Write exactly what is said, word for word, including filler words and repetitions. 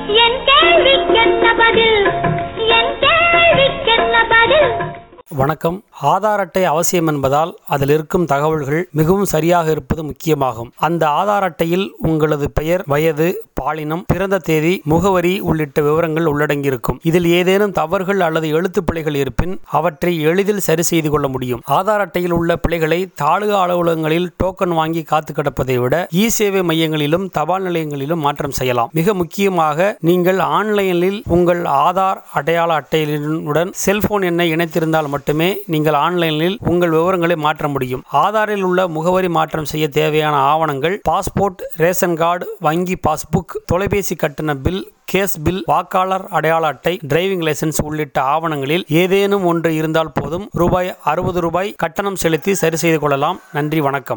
என் கேள்விக்கென்ன பதில் என் கேள்விக்கென்ன பதில். வணக்கம். ஆதார் அட்டை அவசியம் என்பதால் அதில் இருக்கும் தகவல்கள் மிகவும் சரியாக இருப்பது முக்கியமாகும். அந்த ஆதார் அட்டையில் உங்களது பெயர், வயது, பாலினம், பிறந்த தேதி, முகவரி உள்ளிட்ட விவரங்கள் உள்ளடங்கியிருக்கும். இதில் ஏதேனும் தவறுகள் அல்லது எழுத்து பிழைகள் இருப்பின் அவற்றை எளிதில் சரி செய்து கொள்ள முடியும். ஆதார் அட்டையில் உள்ள பிழைகளை தாலுகா அலுவலகங்களில் டோக்கன் வாங்கி காத்து கிடப்பதை விட இ சேவை மையங்களிலும் தபால் நிலையங்களிலும் மாற்றம் செய்யலாம். மிக முக்கியமாக, நீங்கள் ஆன்லைனில் உங்கள் ஆதார் அடையாள அட்டையுடன் செல்போன் எண்ணை இணைத்திருந்தால் மட்டுமே நீங்கள் ஆன்லைனில் உங்கள் விவரங்களை மாற்ற முடியும். ஆதாரில் உள்ள முகவரி மாற்றம் செய்ய தேவையான ஆவணங்கள் பாஸ்போர்ட், ரேஷன் கார்டு, வங்கி பாஸ்புக், தொலைபேசி கட்டண பில், கேஸ் பில், வாக்காளர் அடையாள அட்டை, டிரைவிங் லைசன்ஸ் உள்ளிட்ட ஆவணங்களில் ஏதேனும் ஒன்று இருந்தால் போதும். ரூபாய் அறுபது ரூபாய் கட்டணம் செலுத்தி சரி செய்து கொள்ளலாம். நன்றி, வணக்கம்.